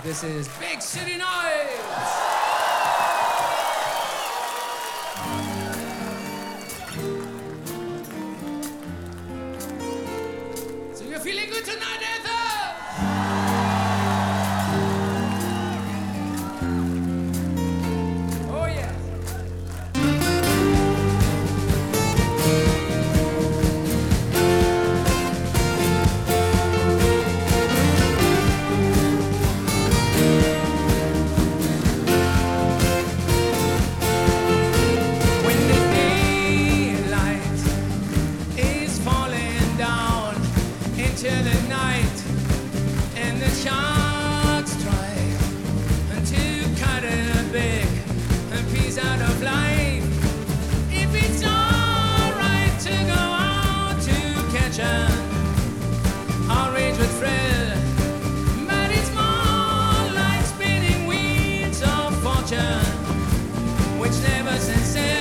This is Big City Nights. So you're feeling good tonight, Ethan? Oh yeah. Into the night, and the sharks try to cut a big piece out of life. If it's alright to go out to catch a rage with thrill, but it's more like spinning wheels of fortune, which never sincere.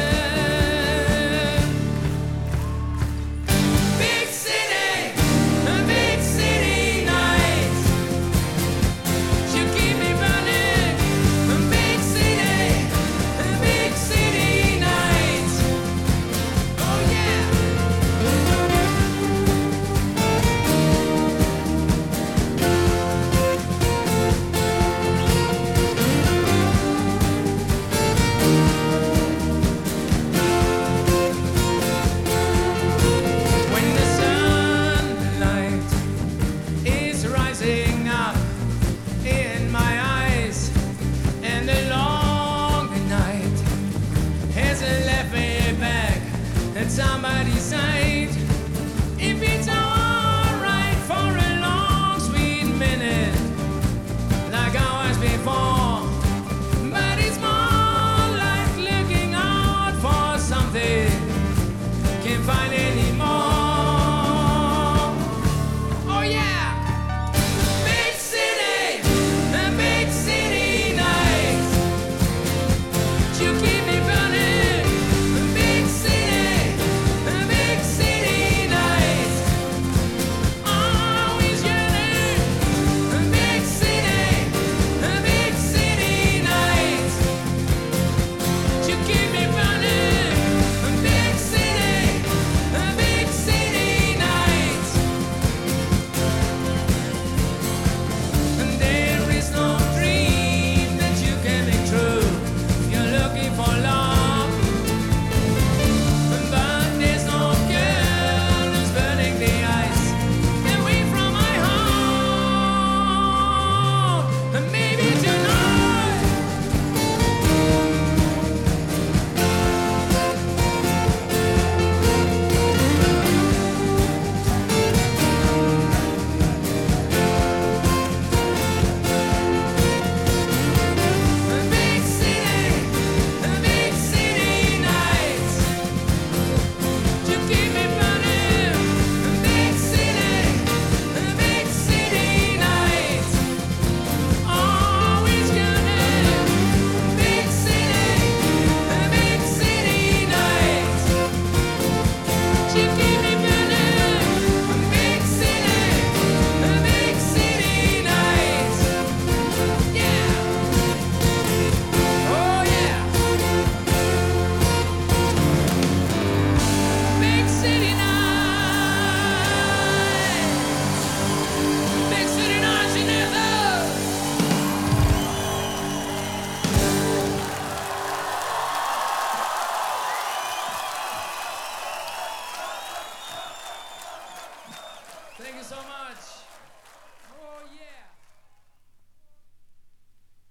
Somebody's side. If it's alright for a long sweet minute, like hours before, but it's more like looking out for something, can't find anymore. Oh yeah, big city nights, you keep me burning. Thank you so much. Oh, yeah.